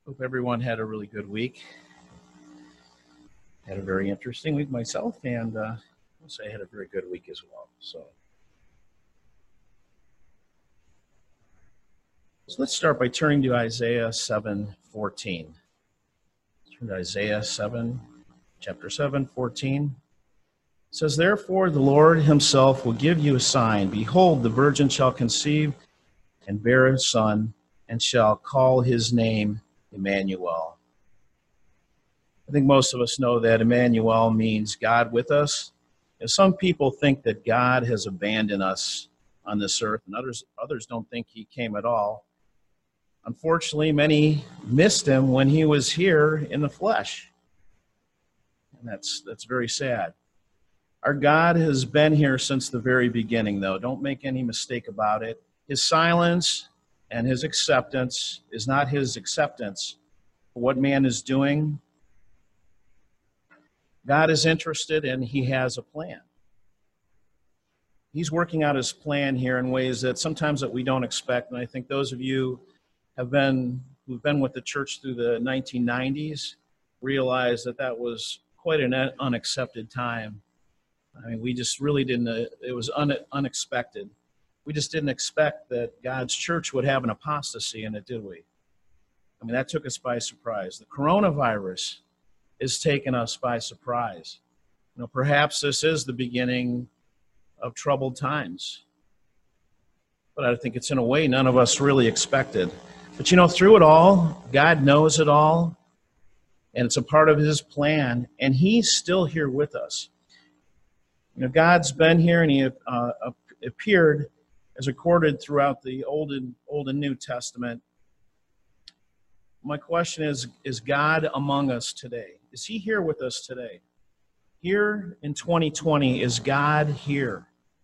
Hope everyone had a really good week. Had a very interesting week myself, and I'll say I had a very good week as well. So let's start by turning to Isaiah 7:14. Turn to Isaiah 7, chapter 7:14. It says, "Therefore the Lord himself will give you a sign. Behold, the virgin shall conceive and bear a son, and shall call his name Emmanuel." I think most of us know that Emmanuel means God with us. And some people think that God has abandoned us on this earth, and others don't think he came at all. Unfortunately, many missed him when he was here in the flesh. And that's very sad. Our God has been here since the very beginning, though. Don't make any mistake about it. His silence and his acceptance is not his acceptance for what man is doing. God is interested and he has a plan. He's working out his plan here in ways that sometimes that we don't expect. And I think those of you who've been with the church through the 1990s realize that was quite an unaccepted time. I mean, we just really didn't, it was unexpected. We just didn't expect that God's church would have an apostasy in it, did we? I mean, that took us by surprise. The coronavirus is taking us by surprise. Perhaps this is the beginning of troubled times. But I think it's in a way none of us really expected. But through it all, God knows it all, and it's a part of his plan, and he's still here with us. God's been here, and he appeared as recorded throughout the Old and New Testament. My question is God among us today? Is he here with us today? Here in 2020, is God here?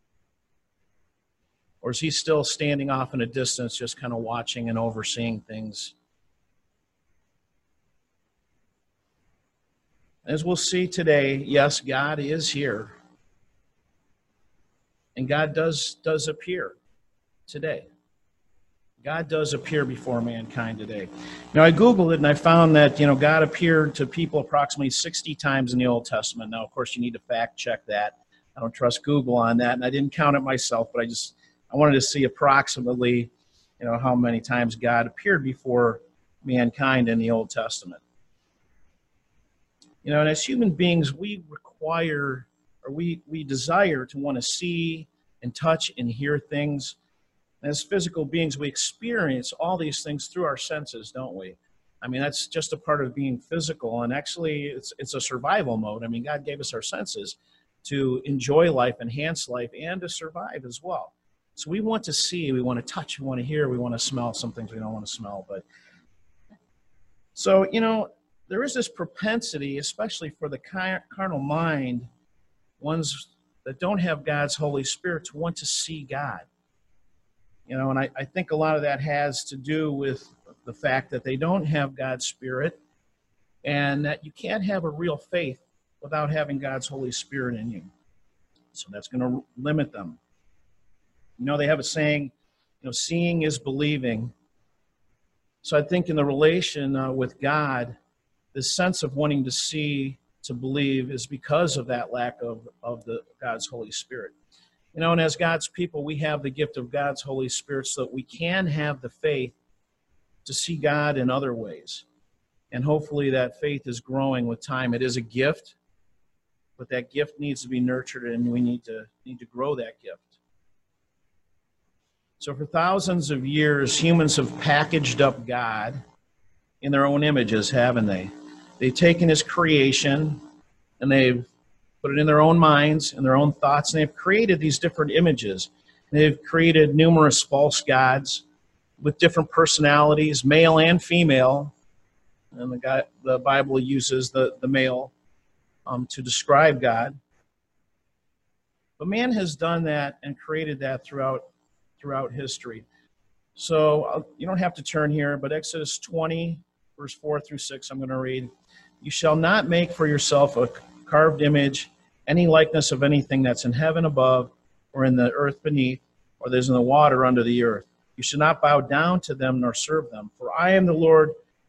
Or is he still standing off in a distance, just kind of watching and overseeing things? As we'll see today, yes, God is here. And God does appear today. God does appear before mankind today. I Googled it and I found that, God appeared to people approximately 60 times in the Old Testament. Now, of course, you need to fact check that. I don't trust Google on that, and I didn't count it myself, but I wanted to see approximately, how many times God appeared before mankind in the Old Testament. And as human beings, we require, or we desire to want to see and touch and hear things. As physical beings, we experience all these things through our senses, don't we? I mean, that's just a part of being physical, and actually it's a survival mode. I mean, God gave us our senses to enjoy life, enhance life, and to survive as well. So we want to see, we want to touch, we want to hear, we want to smell. Some things we don't want to smell. But so, there is this propensity, especially for the carnal mind, ones that don't have God's Holy Spirit, to want to see God. And I think a lot of that has to do with the fact that they don't have God's Spirit, and that you can't have a real faith without having God's Holy Spirit in you. So that's going to limit them. They have a saying, seeing is believing. So I think in the relation with God, this sense of wanting to see, to believe, is because of that lack of God's Holy Spirit. And as God's people, we have the gift of God's Holy Spirit so that we can have the faith to see God in other ways. And hopefully that faith is growing with time. It is a gift, but that gift needs to be nurtured, and we need to grow that gift. So for thousands of years, humans have packaged up God in their own images, haven't they? They've taken his creation, and they've put it in their own minds and their own thoughts, and they've created these different images. They've created numerous false gods with different personalities, male and female. And the Bible uses the male to describe God. But man has done that and created that throughout history. So you don't have to turn here, but Exodus 20, verse 4 through 6, I'm going to read. "You shall not make for yourself a carved image, any likeness of anything that's in heaven above, or in the earth beneath, or there's in the water under the earth. You should not bow down to them nor serve them. For I am the Lord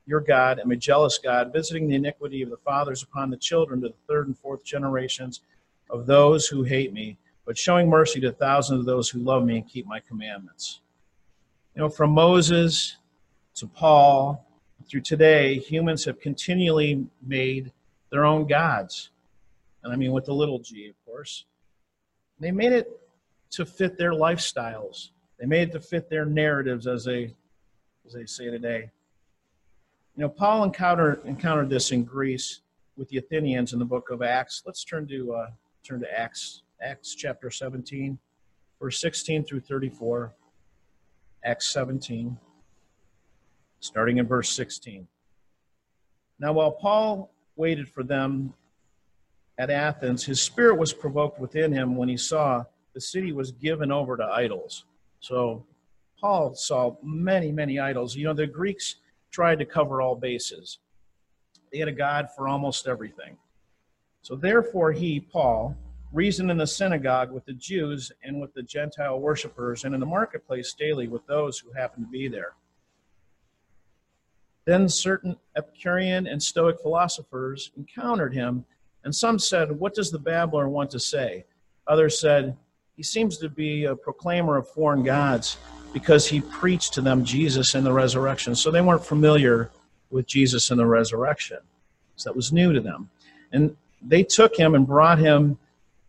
your God, am a jealous God, visiting the iniquity of the fathers upon the children to the third and fourth generations of those who hate me, but showing mercy to thousands of those who love me and keep my commandments. You know, from Moses to Paul, through today, humans have continually made their own gods. And I mean with the little g, of course. They made it to fit their lifestyles. They made it to fit their narratives, as they say today. You know, Paul encountered this in Greece with the Athenians in the book of Acts. Let's turn to Acts chapter 17, verse 16 through 34. Acts 17, starting in verse 16. Now, while Paul waited for them at Athens, his spirit was provoked within him when he saw the city was given over to idols. So Paul saw many, many idols. You know, the Greeks tried to cover all bases. They had a god for almost everything. So therefore he, Paul, reasoned in the synagogue with the Jews and with the Gentile worshipers, and in the marketplace daily with those who happened to be there. Then certain Epicurean and Stoic philosophers encountered him, and some said, "What does the babbler want to say?" Others said, "He seems to be a proclaimer of foreign gods, because he preached to them Jesus and the resurrection." So they weren't familiar with Jesus and the resurrection. So that was new to them. And they took him and brought him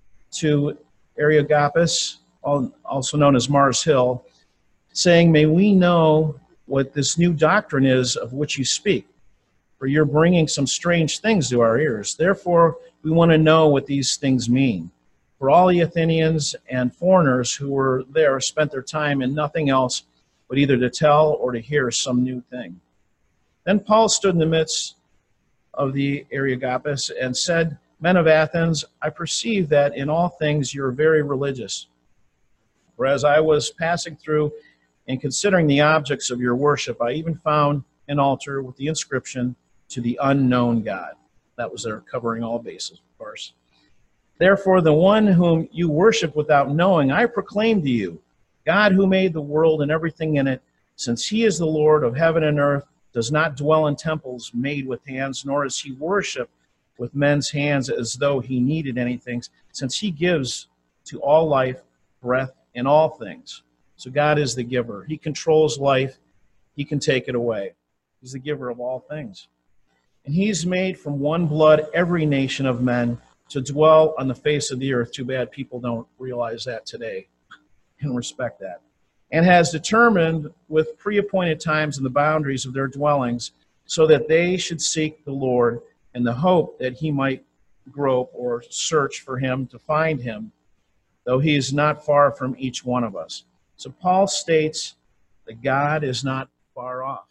to Areopagus, also known as Mars Hill, saying, "May we know what this new doctrine is of which you speak, for you're bringing some strange things to our ears. Therefore, we want to know what these things mean." For all the Athenians and foreigners who were there spent their time in nothing else but either to tell or to hear some new thing. Then Paul stood in the midst of the Areopagus and said, "Men of Athens, I perceive that in all things you are very religious. For as I was passing through and considering the objects of your worship, I even found an altar with the inscription, 'To the unknown God.'" That was their covering all bases, of course. "Therefore, the one whom you worship without knowing, I proclaim to you, God who made the world and everything in it, since he is the Lord of heaven and earth, does not dwell in temples made with hands, nor is he worshipped with men's hands as though he needed anything, since he gives to all life, breath, and all things." So God is the giver. He controls life. He can take it away. He's the giver of all things. "And he's made from one blood every nation of men to dwell on the face of the earth." Too bad people don't realize that today and respect that. "And has determined with pre-appointed times and the boundaries of their dwellings, so that they should seek the Lord in the hope that he might grope or search for him to find him, though he is not far from each one of us." So Paul states that God is not far off.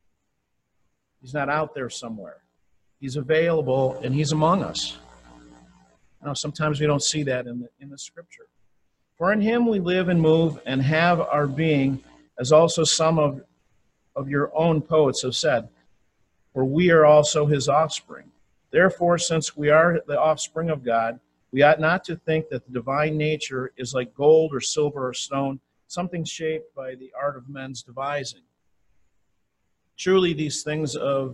He's not out there somewhere. He's available and he's among us. Now, sometimes we don't see that in the scripture. "For in him we live and move and have our being, as also some of your own poets have said, for we are also his offspring. Therefore, since we are the offspring of God, we ought not to think that the divine nature is like gold or silver or stone, something shaped by the art of men's devising. Truly, these times of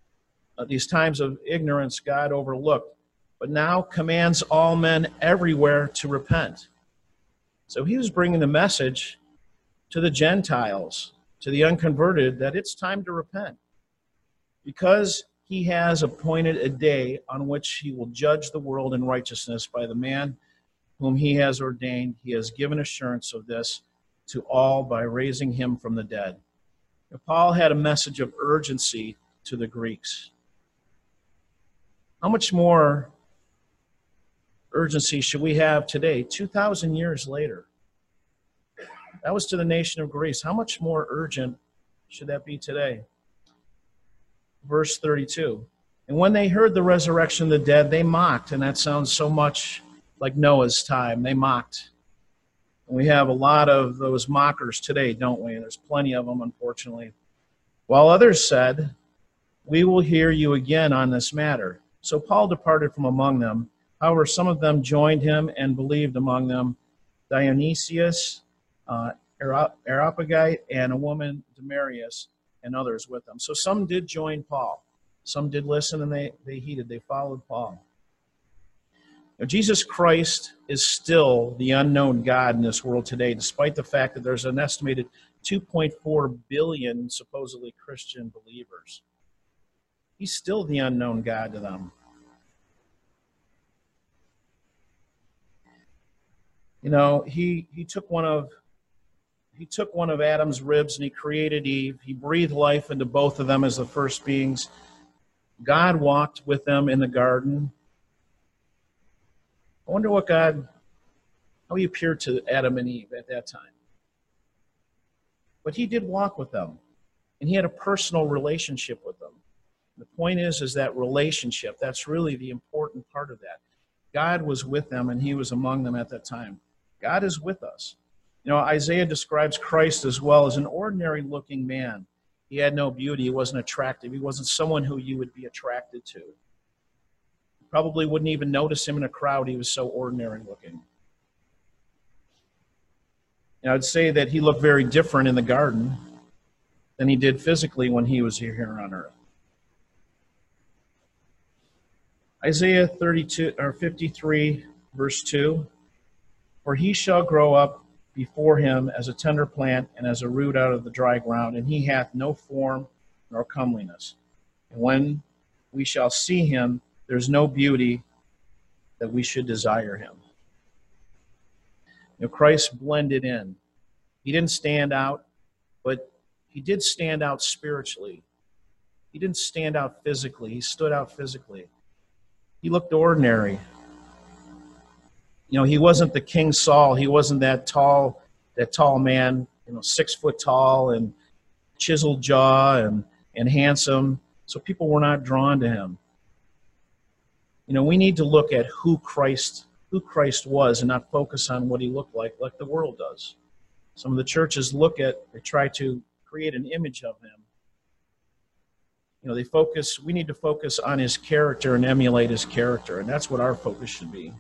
ignorance God overlooked, but now commands all men everywhere to repent." So he was bringing the message to the Gentiles, to the unconverted, that it's time to repent, because he has appointed a day on which he will judge the world in righteousness by the man whom he has ordained. He has given assurance of this to all by raising him from the dead. Now, Paul had a message of urgency to the Greeks. How much more urgency should we have today, 2,000 years later? That was to the nation of Greece. How much more urgent should that be today? Verse 32. "And when they heard the resurrection of the dead, they mocked." And that sounds so much like Noah's time. They mocked. And we have a lot of those mockers today, don't we? There's plenty of them, unfortunately. "While others said, 'We will hear you again on this matter.' So Paul departed from among them. However, some of them joined him and believed, among them Dionysius, Areopagite, and a woman, Damaris, and others with them. So some did join Paul. Some did listen, and they heeded. They followed Paul. Now, Jesus Christ is still the unknown God in this world today, despite the fact that there's an estimated 2.4 billion supposedly Christian believers. He's still the unknown God to them. You know, he took one of Adam's ribs and he created Eve. He breathed life into both of them as the first beings. God walked with them in the garden. I wonder how he appeared to Adam and Eve at that time. But he did walk with them, and he had a personal relationship with them. The point is that relationship, that's really the important part of that. God was with them, and he was among them at that time. God is with us. You know, Isaiah describes Christ as well as an ordinary-looking man. He had no beauty. He wasn't attractive. He wasn't someone who you would be attracted to. You probably wouldn't even notice him in a crowd. He was so ordinary-looking. And I would say that he looked very different in the garden than he did physically when he was here on earth. Isaiah 53, verse 2, "For he shall grow up before him as a tender plant and as a root out of the dry ground, and he hath no form nor comeliness. And when we shall see him, there's no beauty that we should desire him." You know, Christ blended in. He didn't stand out, but he did stand out spiritually. He didn't stand out physically. He stood out physically. He looked ordinary. You know, he wasn't the King Saul. He wasn't that tall man, 6 foot tall and chiseled jaw and handsome. So people were not drawn to him. You know, we need to look at who Christ was and not focus on what he looked like the world does. Some of the churches they try to create an image of him. You know, we need to focus on his character and emulate his character, and that's what our focus should be.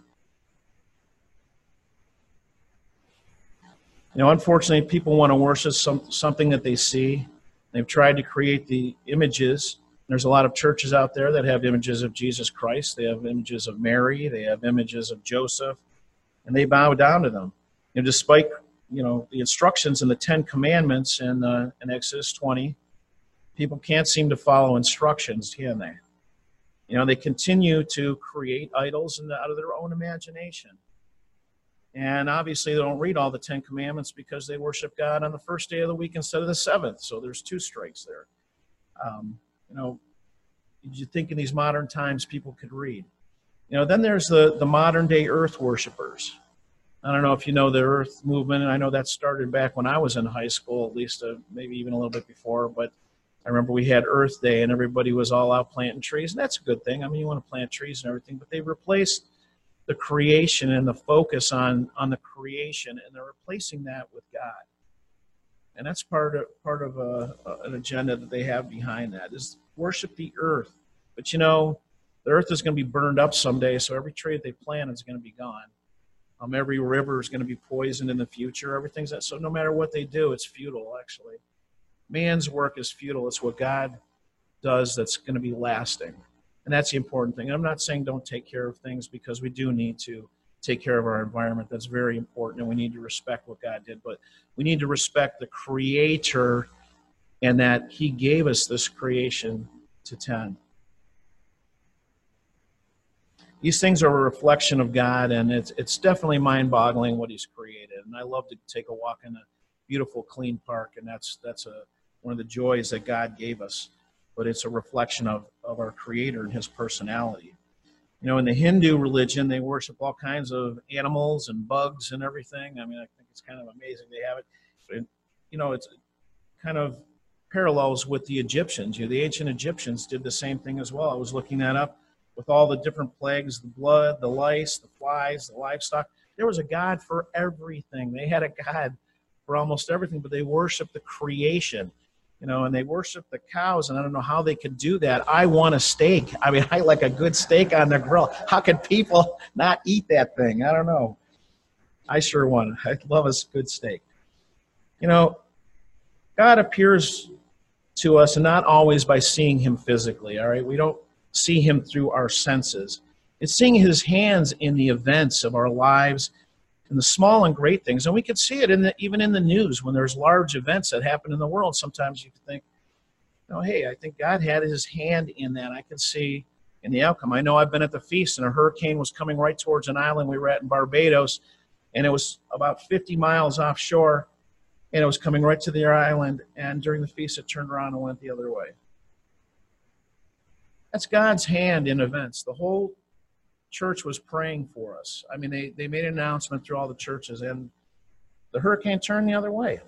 You know, unfortunately, people want to worship something that they see. They've tried to create the images. There's a lot of churches out there that have images of Jesus Christ. They have images of Mary. They have images of Joseph, and they bow down to them. You know, despite the instructions in the 10 Commandments in Exodus 20, people can't seem to follow instructions, can they? You know, they continue to create idols out of their own imagination. And obviously they don't read all the 10 Commandments because they worship God on the first day of the week instead of the seventh. So there's 2 strikes there. You know, you think in these modern times people could read. You know, then there's the modern day earth worshipers. I don't know if you know the earth movement, and I know that started back when I was in high school, at least maybe even a little bit before, but I remember we had Earth Day and everybody was all out planting trees, and that's a good thing. I mean, you want to plant trees and everything, but they replaced the creation and the focus on the creation, and they're replacing that with God. And that's part of an agenda that they have behind that, is worship the earth. But you know, the earth is going to be burned up someday, so every tree that they plant is going to be gone. Every river is going to be poisoned in the future. Everything's that. So no matter what they do, it's futile, actually. Man's work is futile. It's what God does that's going to be lasting. And that's the important thing. And I'm not saying don't take care of things, because we do need to take care of our environment. That's very important, and we need to respect what God did. But we need to respect the Creator, and that He gave us this creation to tend. These things are a reflection of God, and it's definitely mind-boggling what He's created. And I love to take a walk in a beautiful, clean park, and that's one of the joys that God gave us. But it's a reflection of our Creator and His personality. You know, in the Hindu religion, they worship all kinds of animals and bugs and everything. I mean, I think it's kind of amazing they have it. But, you know, it's kind of parallels with the Egyptians. You know, the ancient Egyptians did the same thing as well. I was looking that up. With all the different plagues, the blood, the lice, the flies, the livestock. There was a God for everything. They had a God for almost everything, but they worshiped the creation, you know, and they worshiped the cows, and I don't know how they could do that. I want a steak. I mean, I like a good steak on the grill. How can people not eat that thing? I don't know. I sure want it. I love a good steak. You know, God appears to us, and not always by seeing him physically, all right? We don't see him through our senses. It's seeing his hands in the events of our lives, in the small and great things. And we can see it even in the news when there's large events that happen in the world. Sometimes you can think, hey, I think God had his hand in that. I can see in the outcome. I know I've been at the feast, and a hurricane was coming right towards an island we were at in Barbados, and it was about 50 miles offshore, and it was coming right to the island, and during the feast it turned around and went the other way. That's God's hand in events. The whole church was praying for us. I mean, they made an announcement through all the churches, and the hurricane turned the other way.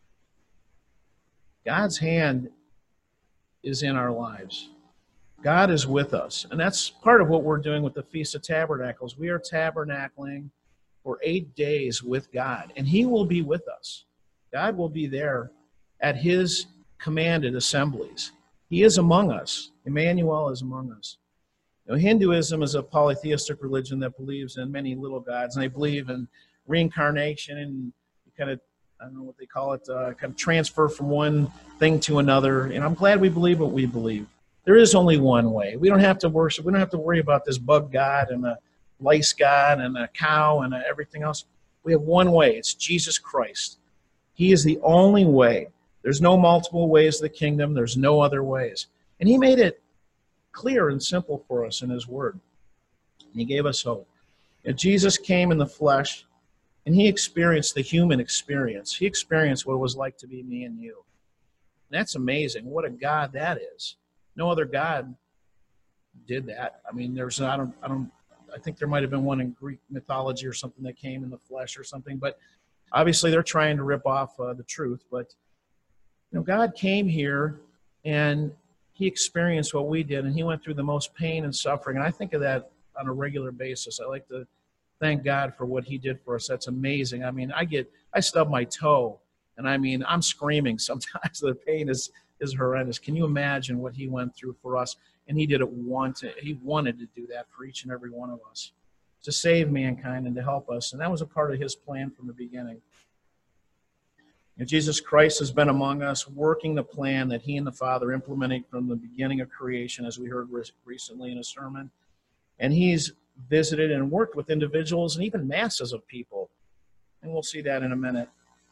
God's hand is in our lives. God is with us, and that's part of what we're doing with the Feast of Tabernacles. We are tabernacling for 8 days with God, and he will be with us. God will be there at his commanded assemblies. He is among us. Emmanuel is among us. Hinduism is a polytheistic religion that believes in many little gods, and they believe in reincarnation and kind of, I don't know what they call it, kind of transfer from one thing to another. And I'm glad we believe what we believe. There is only one way. We don't have to worship. We don't have to worry about this bug god and a lice god and a cow and everything else. We have one way. It's Jesus Christ. He is the only way. There's no multiple ways to the kingdom. There's no other ways. And he made it clear and simple for us in his word. And he gave us hope. And Jesus came in the flesh, and he experienced the human experience. He experienced what it was like to be me and you. And that's amazing. What a God that is. No other God did that. I mean, I think there might have been one in Greek mythology or something that came in the flesh or something, but obviously they're trying to rip off the truth. But God came here and he experienced what we did, and he went through the most pain and suffering. And I think of that on a regular basis. I like to thank God for what he did for us. That's amazing. I mean, I stub my toe, and I mean, I'm screaming sometimes. The pain is horrendous. Can you imagine what he went through for us? And he did it once. He wanted to do that for each and every one of us, to save mankind and to help us. And that was a part of his plan from the beginning. And Jesus Christ has been among us, working the plan that he and the Father implemented from the beginning of creation, as we heard recently in a sermon. And he's visited and worked with individuals and even masses of people. And we'll see that in a minute.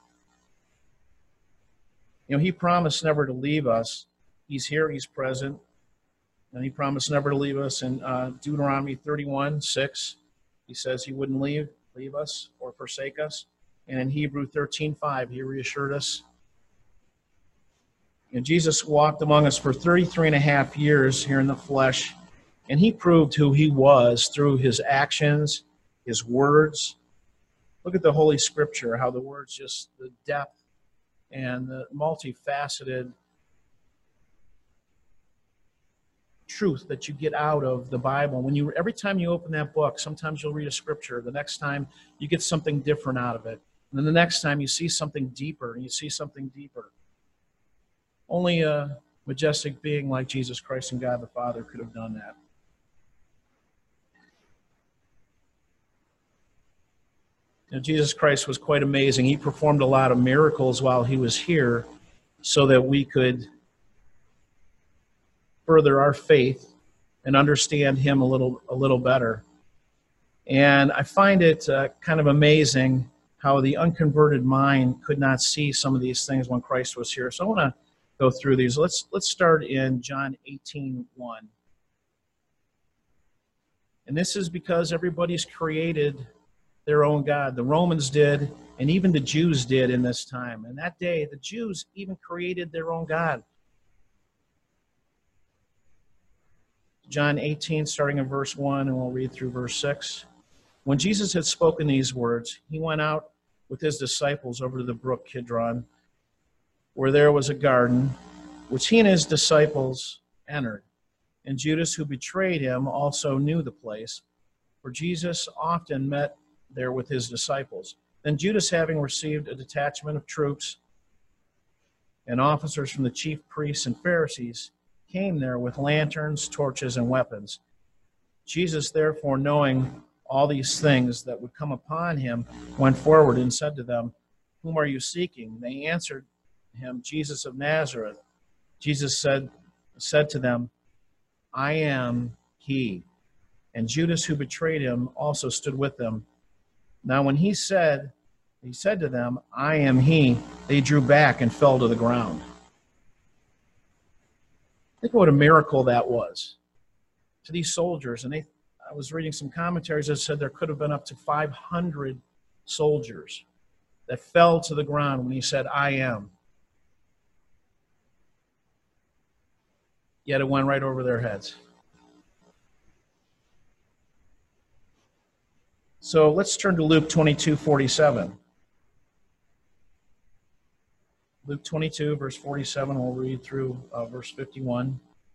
He promised never to leave us. He's here, he's present. And he promised never to leave us. In Deuteronomy 31:6, he says he wouldn't leave us or forsake us. And in Hebrew 13:5, he reassured us. And Jesus walked among us for 33 and a half years here in the flesh, and he proved who he was through his actions, his words. Look at the Holy Scripture, how the words, just the depth and the multifaceted truth that you get out of the Bible. Every time you open that book, sometimes you'll read a scripture. The next time you get something different out of it. And then the next time you see something deeper, and you see something deeper. Only a majestic being like Jesus Christ and God the Father could have done that. Jesus Christ was quite amazing. He performed a lot of miracles while he was here so that we could further our faith and understand him a little better. And I find it kind of amazing how the unconverted mind could not see some of these things when Christ was here. So I want to go through these. Let's start in John 18:1. And this is because everybody's created their own God. The Romans did, and even the Jews did in this time. And that day, the Jews even created their own God. John 18, starting in verse 1, and we'll read through verse 6. When Jesus had spoken these words, he went out with his disciples over to the brook Kidron, where there was a garden, which he and his disciples entered. And Judas, who betrayed him, also knew the place, for Jesus often met there with his disciples. Then Judas, having received a detachment of troops and officers from the chief priests and Pharisees, came there with lanterns, torches, and weapons. Jesus, therefore, knowing all these things that would come upon him, went forward and said to them, "Whom are you seeking?" They answered him, "Jesus of Nazareth." Jesus said to them, I am he. And Judas, who betrayed him, also stood with them. Now when he said to them, I am he, they drew back and fell to the ground. Think what a miracle that was to these soldiers. And I was reading some commentaries that said there could have been up to 500 soldiers that fell to the ground when he said, I am. Yet it went right over their heads. So let's turn to Luke 22:47. Luke 22, verse 47, we'll read through verse 51.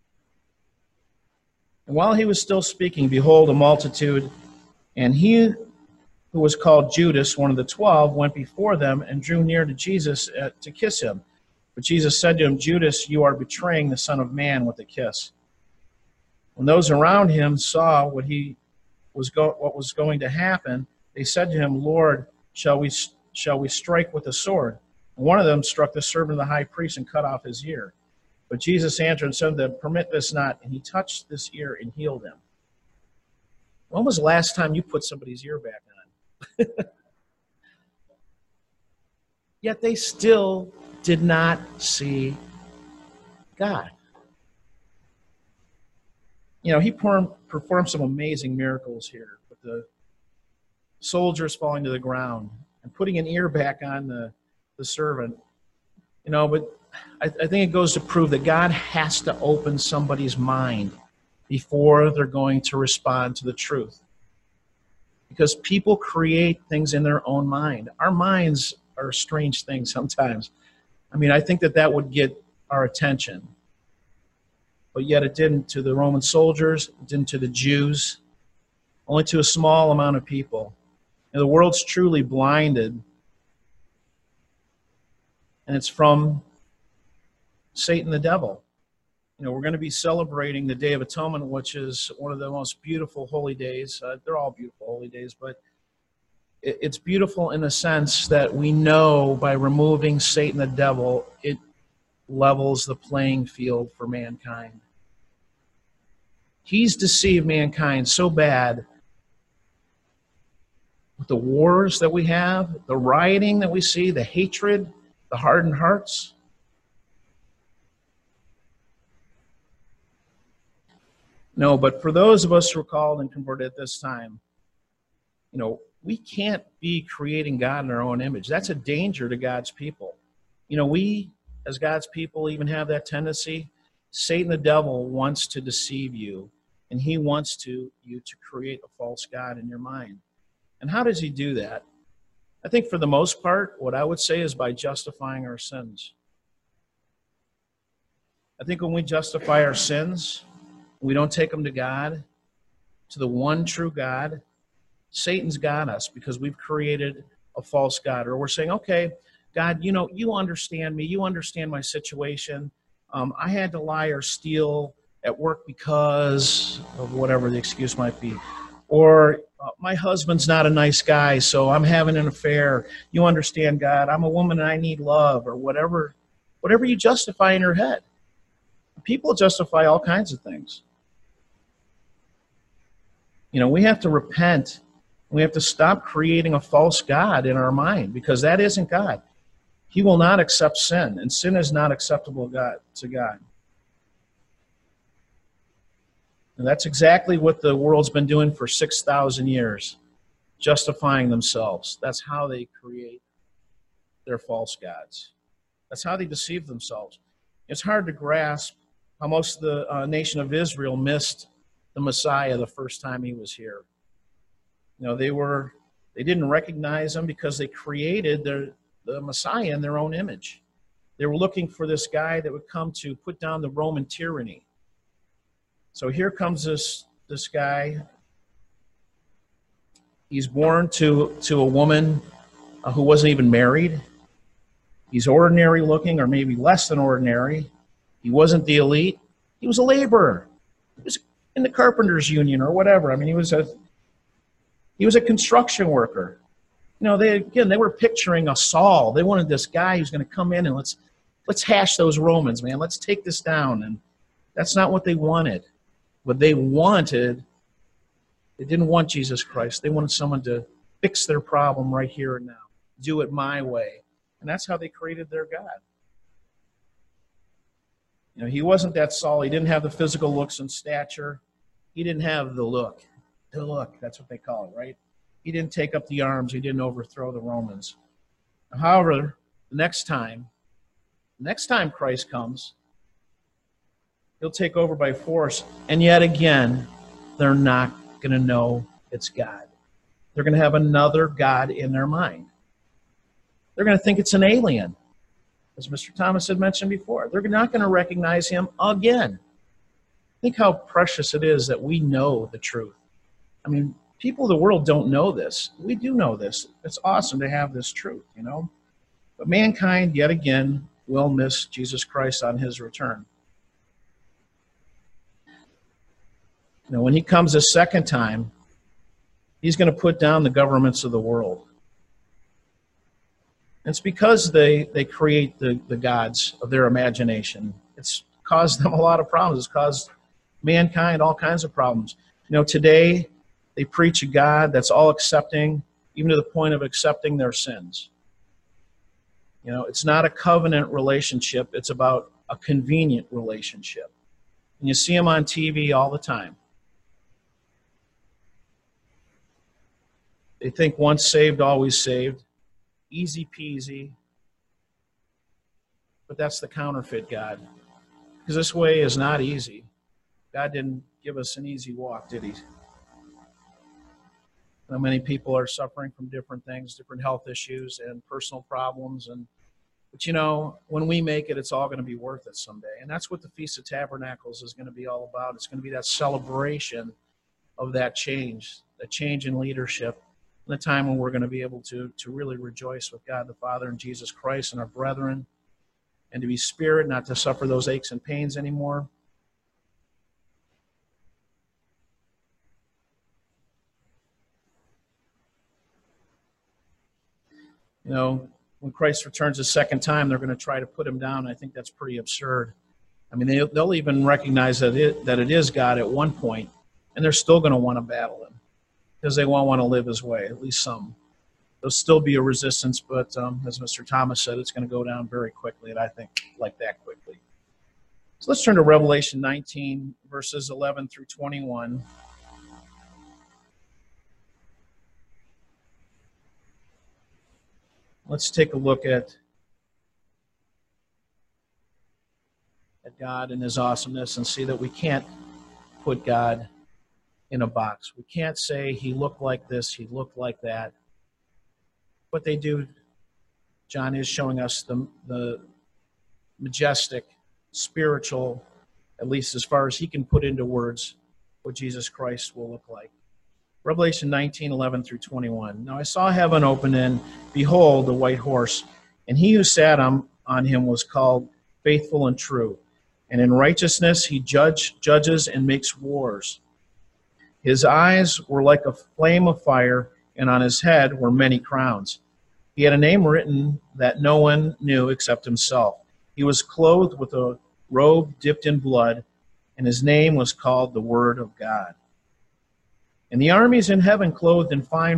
And while he was still speaking, behold, a multitude, and he who was called Judas, one of the 12, went before them and drew near to Jesus to kiss him. But Jesus said to him, Judas, you are betraying the Son of Man with a kiss. When those around him saw what was going to happen, they said to him, Lord, shall we strike with the sword? And one of them struck the servant of the high priest and cut off his ear. But Jesus answered and said to them, permit this not. And he touched this ear and healed him. When was the last time you put somebody's ear back on? Yet they still did not see God. You know, he performed some amazing miracles here with the soldiers falling to the ground and putting an ear back on the servant. You know, but I think it goes to prove that God has to open somebody's mind before they're going to respond to the truth. Because people create things in their own mind. Our minds are strange things sometimes. I mean, I think that would get our attention. But yet it didn't to the Roman soldiers, it didn't to the Jews, only to a small amount of people. And the world's truly blinded. And it's from Satan the devil. You know, we're going to be celebrating the Day of Atonement, which is one of the most beautiful holy days. They're all beautiful holy days, but it's beautiful in the sense that we know by removing Satan the devil, it levels the playing field for mankind. He's deceived mankind so bad with the wars that we have, the rioting that we see, the hatred, the hardened hearts. No, but for those of us who are called and converted at this time, you know, we can't be creating God in our own image. That's a danger to God's people. You know, we, as God's people, even have that tendency. Satan the devil wants to deceive you, and he wants you to create a false God in your mind. And how does he do that? I think for the most part, what I would say is by justifying our sins. I think when we justify our sins, we don't take them to God, to the one true God, Satan's got us because we've created a false God. Or we're saying, okay, God, you know, you understand me. You understand my situation. I had to lie or steal at work because of whatever the excuse might be. Or my husband's not a nice guy, so I'm having an affair. You understand, God, I'm a woman and I need love, or whatever you justify in your head. People justify all kinds of things. You know, we have to repent. We have to stop creating a false God in our mind, because that isn't God. He will not accept sin, and sin is not acceptable to God. And that's exactly what the world's been doing for 6,000 years, justifying themselves. That's how they create their false gods. That's how they deceive themselves. It's hard to grasp how most of the nation of Israel missed the Messiah the first time he was here. You know, they didn't recognize him because they created the Messiah in their own image. They were looking for this guy that would come to put down the Roman tyranny. So here comes this guy. He's born to a woman who wasn't even married. He's ordinary looking, or maybe less than ordinary. He wasn't the elite. He was a laborer. He was in the carpenters union or whatever. I mean, he was a construction worker. You know, they were picturing a Saul. They wanted this guy who's going to come in and let's let's hash those Romans, man. Let's take this down. And that's not what they wanted. What they wanted, they didn't want Jesus Christ. They wanted someone to fix their problem right here and now. Do it my way. And that's how they created their God. You know, he wasn't that Saul. He didn't have the physical looks and stature. He didn't have the look. The look, that's what they call it, right? He didn't take up the arms. He didn't overthrow the Romans. However, the next time Christ comes, he'll take over by force. And yet again, they're not going to know it's God. They're going to have another God in their mind. They're going to think it's an alien, as Mr. Thomas had mentioned before. They're not going to recognize him again. Think how precious it is that we know the truth. I mean, people of the world don't know this. We do know this. It's awesome to have this truth, you know. But mankind, yet again, will miss Jesus Christ on his return. You know, when he comes a second time, he's going to put down the governments of the world. It's because they create the gods of their imagination. It's caused them a lot of problems. It's caused mankind all kinds of problems. You know, today they preach a God that's all accepting, even to the point of accepting their sins. You know, it's not a covenant relationship. It's about a convenient relationship. And you see them on TV all the time. They think once saved, always saved. Easy peasy. But that's the counterfeit God. Because this way is not easy. God didn't give us an easy walk, did he? Now, many people are suffering from different things, different health issues and personal problems. But you know, when we make it, it's all going to be worth it someday. And that's what the Feast of Tabernacles is going to be all about. It's going to be that celebration of that change in leadership, and the time when we're going to be able to really rejoice with God the Father and Jesus Christ and our brethren, and to be spirit, not to suffer those aches and pains anymore. You know, when Christ returns a second time, they're going to try to put him down. I think that's pretty absurd. I mean, they'll even recognize that it is God at one point, and they're still going to want to battle him because they won't want to live his way, at least some. There'll still be a resistance, but as Mr. Thomas said, it's going to go down very quickly, and I think like that quickly. So let's turn to Revelation 19, verses 11 through 21. Let's take a look at God and his awesomeness and see that we can't put God in a box. We can't say he looked like this, he looked like that. What they do, John is showing us the majestic, spiritual, at least as far as he can put into words, what Jesus Christ will look like. Revelation 19, 11 through 21. Now I saw heaven open, and behold, the white horse, and he who sat on him was called Faithful and True. And in righteousness he judges and makes wars. His eyes were like a flame of fire, and on his head were many crowns. He had a name written that no one knew except himself. He was clothed with a robe dipped in blood, and his name was called the Word of God. And the armies in heaven, clothed in fine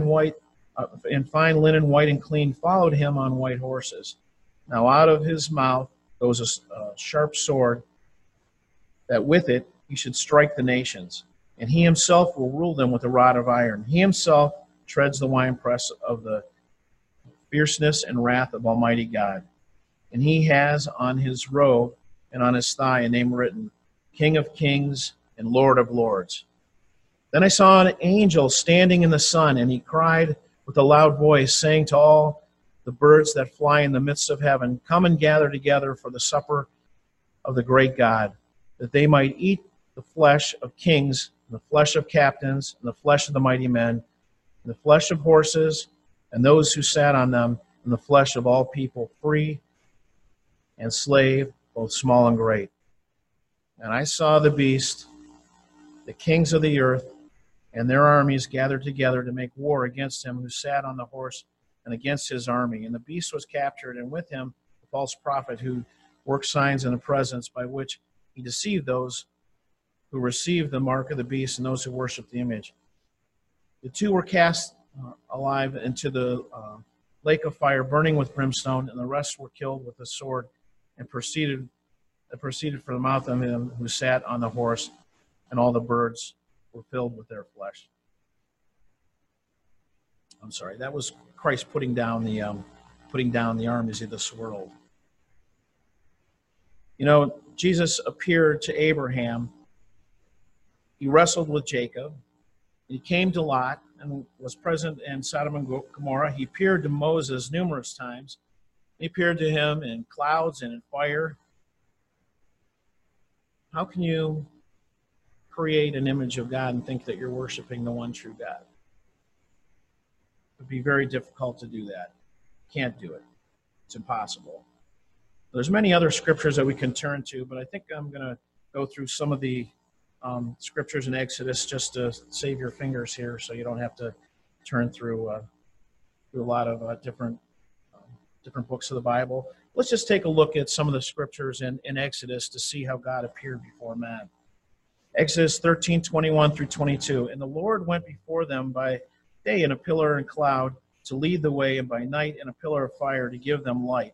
linen, white and clean, followed him on white horses. Now out of his mouth goes a sharp sword, that with it he should strike the nations. And he himself will rule them with a rod of iron. He himself treads the winepress of the fierceness and wrath of Almighty God. And he has on his robe and on his thigh a name written, King of Kings and Lord of Lords. Then I saw an angel standing in the sun, and he cried with a loud voice, saying to all the birds that fly in the midst of heaven, come and gather together for the supper of the great God, that they might eat the flesh of kings, and the flesh of captains, and the flesh of the mighty men, and the flesh of horses, and those who sat on them, and the flesh of all people, free and slave, both small and great. And I saw the beast, the kings of the earth, and their armies gathered together to make war against him who sat on the horse and against his army. And the beast was captured, and with him the false prophet who worked signs in the presence by which he deceived those who received the mark of the beast and those who worshiped the image. The two were cast alive into the lake of fire, burning with brimstone, and the rest were killed with the sword and proceeded from the mouth of him who sat on the horse, and all the birds were filled with their flesh. I'm sorry, that was Christ putting down the armies of this world. You know, Jesus appeared to Abraham. He wrestled with Jacob. He came to Lot and was present in Sodom and Gomorrah. He appeared to Moses numerous times. He appeared to him in clouds and in fire. How can you create an image of God and think that you're worshiping the one true God? It would be very difficult to do that. Can't do it. It's impossible. There's many other scriptures that we can turn to, but I think I'm going to go through some of the scriptures in Exodus just to save your fingers here so you don't have to turn through a lot of different books of the Bible. Let's just take a look at some of the scriptures in Exodus to see how God appeared before man. Exodus 13:21 through 22. And the Lord went before them by day in a pillar and cloud to lead the way, and by night in a pillar of fire to give them light,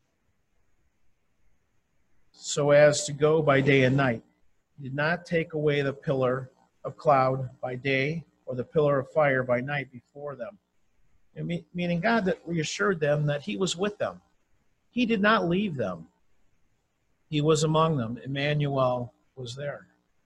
so as to go by day and night. He did not take away the pillar of cloud by day or the pillar of fire by night before them. Meaning God that reassured them that he was with them. He did not leave them. He was among them. Emmanuel was there.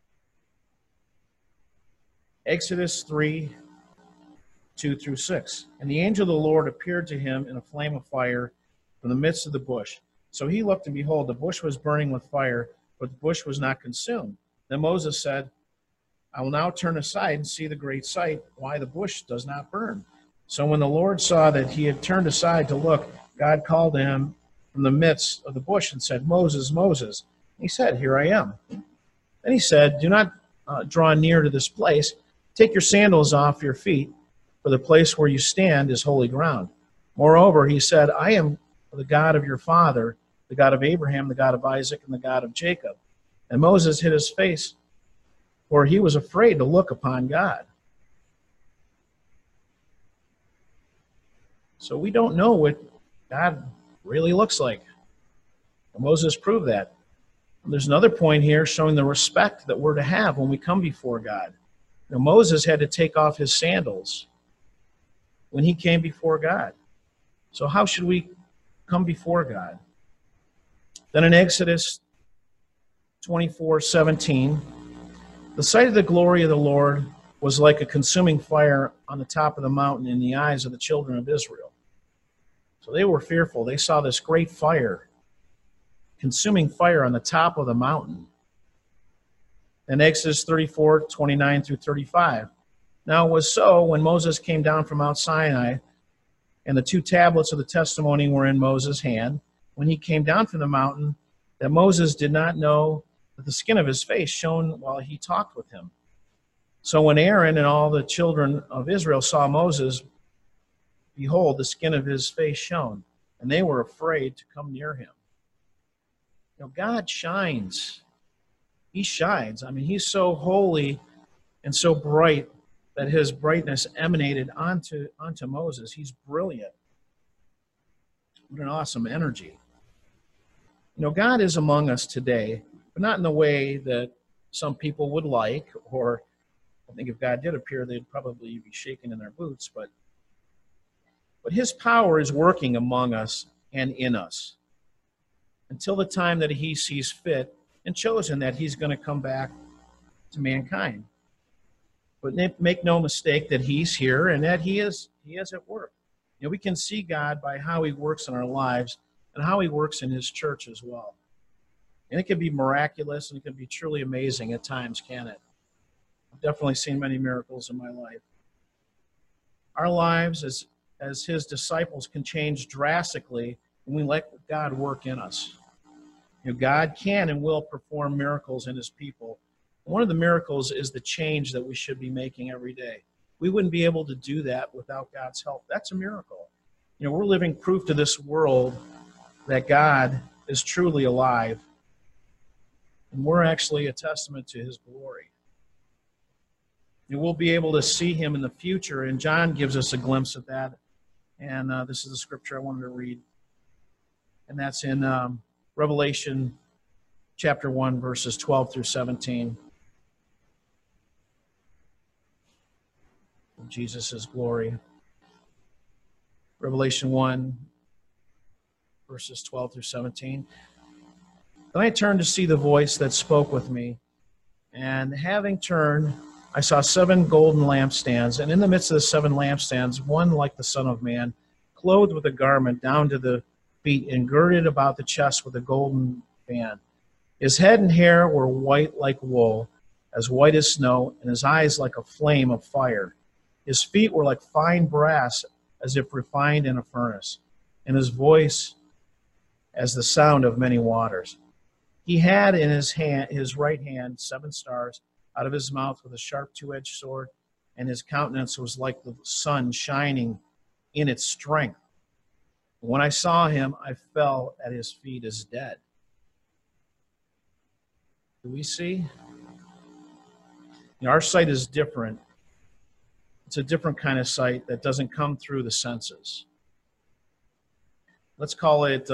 Exodus 3:2 through 6. And the angel of the Lord appeared to him in a flame of fire from the midst of the bush. So he looked, and behold, the bush was burning with fire, but the bush was not consumed. Then Moses said, I will now turn aside and see the great sight, why the bush does not burn. So when the Lord saw that he had turned aside to look, God called to him from the midst of the bush and said, Moses, Moses. And he said, Here I am. Then he said, Do not draw near to this place. Take your sandals off your feet, for the place where you stand is holy ground. Moreover, he said, I am the God of your father, the God of Abraham, the God of Isaac, and the God of Jacob. And Moses hid his face, for he was afraid to look upon God. So we don't know what God really looks like. And Moses proved that. And there's another point here showing the respect that we're to have when we come before God. You know, Moses had to take off his sandals when he came before God. So how should we come before God? Then in Exodus 24:17, the sight of the glory of the Lord was like a consuming fire on the top of the mountain in the eyes of the children of Israel. So they were fearful. They saw this great fire, consuming fire on the top of the mountain. In Exodus 34:29 through 35. Now it was so when Moses came down from Mount Sinai, and the two tablets of the testimony were in Moses' hand, when he came down from the mountain, that Moses did not know that the skin of his face shone while he talked with him. So when Aaron and all the children of Israel saw Moses, behold, the skin of his face shone, and they were afraid to come near him. You know, God shines. He shines. I mean, he's so holy and so bright that his brightness emanated onto Moses. He's brilliant. What an awesome energy. You know, God is among us today, but not in the way that some people would like, or I think if God did appear, they'd probably be shaking in their boots, but his power is working among us and in us until the time that he sees fit and chosen that he's going to come back to mankind. But make no mistake that he's here and that he is at work. You know, we can see God by how he works in our lives and how he works in his church as well. And it can be miraculous and it can be truly amazing at times, can it? I've definitely seen many miracles in my life. Our lives as his disciples can change drastically when we let God work in us. You know, God can and will perform miracles in his people. One of the miracles is the change that we should be making every day. We wouldn't be able to do that without God's help. That's a miracle. You know, we're living proof to this world that God is truly alive. And we're actually a testament to his glory. And we'll be able to see him in the future, and John gives us a glimpse of that. And this is the scripture I wanted to read. And that's in Revelation chapter 1, verses 12 through 17. Jesus' glory. Revelation 1, verses 12 through 17. Then I turned to see the voice that spoke with me, and having turned, I saw 7 golden lampstands, and in the midst of the 7 lampstands, one like the Son of Man, clothed with a garment down to the feet, and girded about the chest with a golden band. His head and hair were white like wool, as white as snow, and his eyes like a flame of fire. His feet were like fine brass, as if refined in a furnace, and his voice as the sound of many waters. He had in his right hand 7 stars, out of his mouth with a sharp 2-edged sword, and his countenance was like the sun shining in its strength. When I saw him, I fell at his feet as dead. Do we see? Our sight is different. It's a different kind of sight that doesn't come through the senses. Let's call it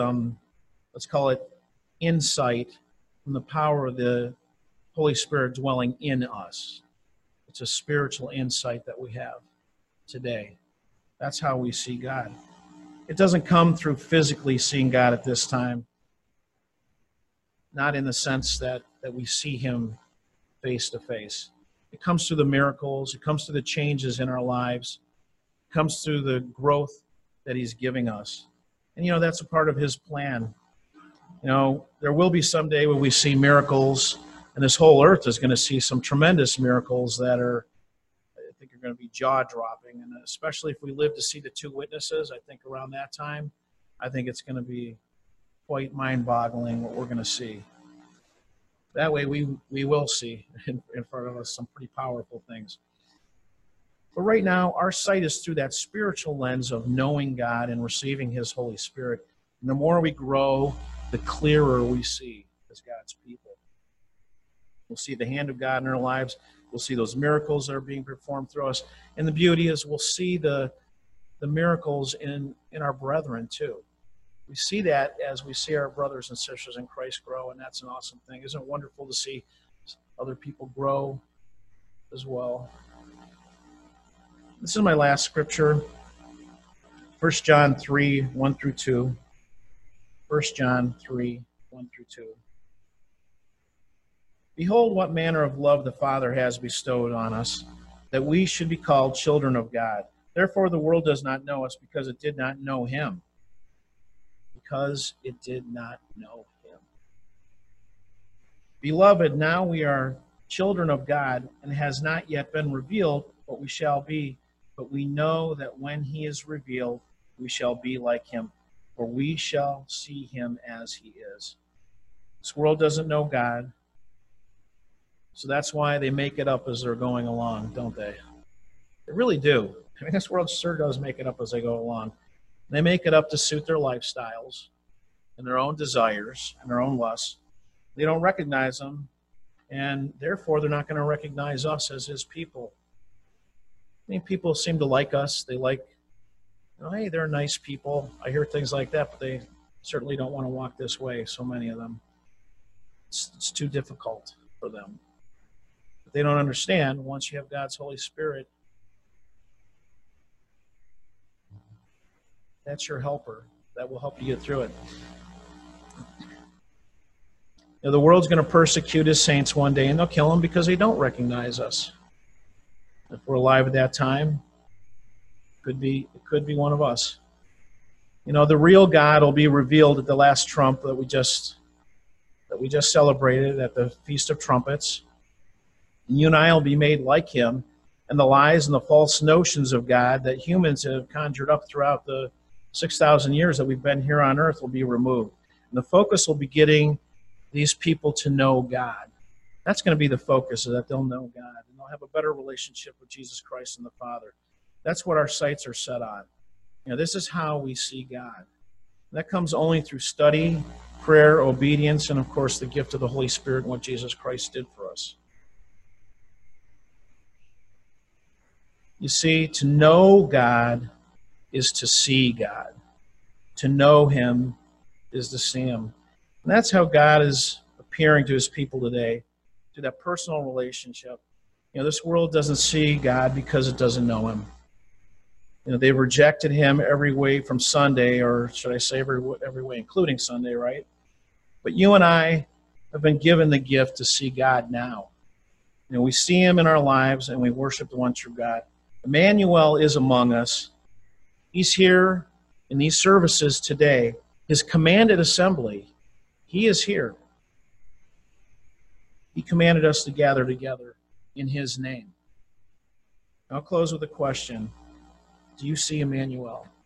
insight from the power of the Holy Spirit dwelling in us. It's a spiritual insight that we have today. That's how we see God. It doesn't come through physically seeing God at this time. Not in the sense that we see him face to face. It comes through the miracles. It comes through the changes in our lives. It comes through the growth that he's giving us. And, that's a part of his plan. There will be someday when we see miracles, and this whole earth is going to see some tremendous miracles that are going to be jaw-dropping. And especially if we live to see the 2 witnesses, I think around that time, I think it's going to be quite mind-boggling what we're going to see. That way we will see in front of us some pretty powerful things. But right now, our sight is through that spiritual lens of knowing God and receiving his Holy Spirit. And the more we grow, the clearer we see as God's people. We'll see the hand of God in our lives. We'll see those miracles that are being performed through us. And the beauty is we'll see the miracles in our brethren too. We see that as we see our brothers and sisters in Christ grow, and that's an awesome thing. Isn't it wonderful to see other people grow as well? This is my last scripture, 1 John 3, 1 through 2. 1 John 3, 1 through 2. Behold, what manner of love the Father has bestowed on us, that we should be called children of God. Therefore the world does not know us, because it did not know him. Because it did not know him. Beloved, now we are children of God, and it has not yet been revealed what we shall be. But we know that when he is revealed, we shall be like him, for we shall see him as he is. This world doesn't know God, so that's why they make it up as they're going along, don't they? They really do. I mean, this world sure does make it up as they go along. They make it up to suit their lifestyles and their own desires and their own lusts. They don't recognize them, and therefore they're not going to recognize us as his people. I mean, people seem to like us. They like, hey, they're nice people. I hear things like that, but they certainly don't want to walk this way, so many of them. It's too difficult for them. But they don't understand, once you have God's Holy Spirit, that's your helper. That will help you get through it. The world's going to persecute his saints one day, and they'll kill them because they don't recognize us. If we're alive at that time, it could be one of us. The real God will be revealed at the last trump that we just celebrated at the Feast of Trumpets. And you and I will be made like him, and the lies and the false notions of God that humans have conjured up throughout the 6,000 years that we've been here on earth will be removed. And the focus will be getting these people to know God. That's going to be the focus, is that they'll know God, and they'll have a better relationship with Jesus Christ and the Father. That's what our sights are set on. This is how we see God. And that comes only through study prayer, obedience, and of course the gift of the Holy Spirit and what Jesus Christ did for us. You see, to know God is to see God. To know him is to see him. And that's how God is appearing to his people today, through that personal relationship. This world doesn't see God because it doesn't know him. They've rejected him every way from Sunday, or should I say every way, including Sunday, right? But you and I have been given the gift to see God now. We see him in our lives, and we worship the one true God. Emmanuel is among us. He's here in these services today. His commanded assembly, he is here. He commanded us to gather together in his name. I'll close with a question. Do you see Emmanuel?